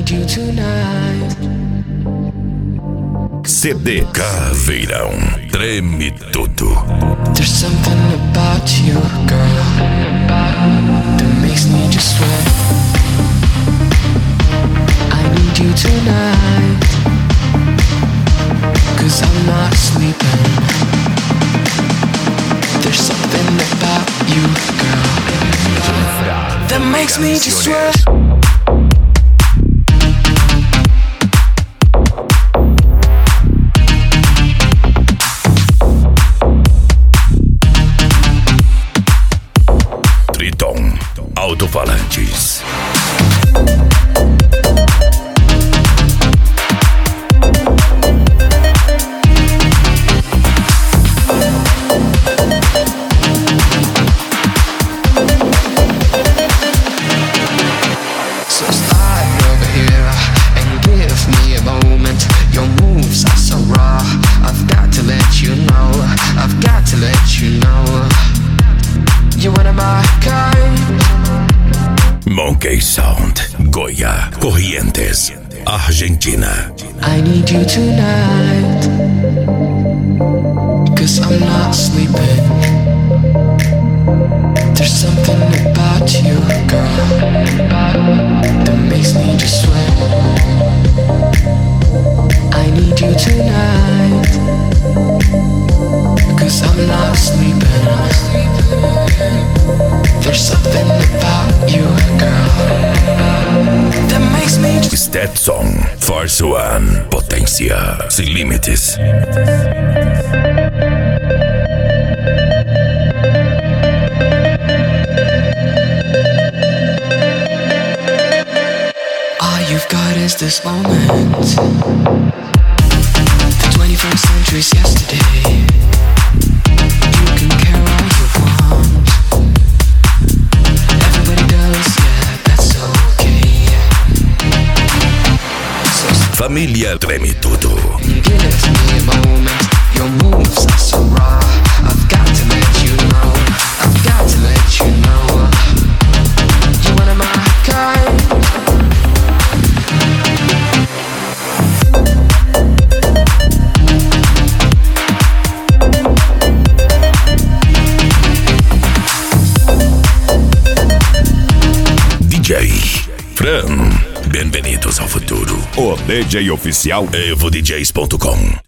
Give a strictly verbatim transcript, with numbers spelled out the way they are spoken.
need you tonight. C D Caveirão, treme tudo. There's something about you, girl, that makes me just sweat. I need you tonight, 'cause I'm not sleeping. There's something about you, girl, that makes me just sweat. Triton Alto-Falantes. So slide over here and give me a moment. Your moves are so raw. I've got to let you know. I've got to let you know. You're one of my kind. Monkey Sound, Goya, Corrientes, Argentina. I need you tonight, 'cause I'm not sleeping. There's something about you, girl, that makes me just sweat. I need you tonight, 'cause I'm not sleeping. There's something about you, girl, that makes me just... Stetson, Force One, potência sem limites. All you've got is this moment. The twenty-first century's yesterday. You can care all you want. Everybody does, yeah, that's okay. So Família treme tudo. give me a moment. Your moves are so raw. I've got to let you know. I've got to let you know. You're one of my kind. D J Fran, bem-vindos ao futuro. O D J oficial evo d js ponto com.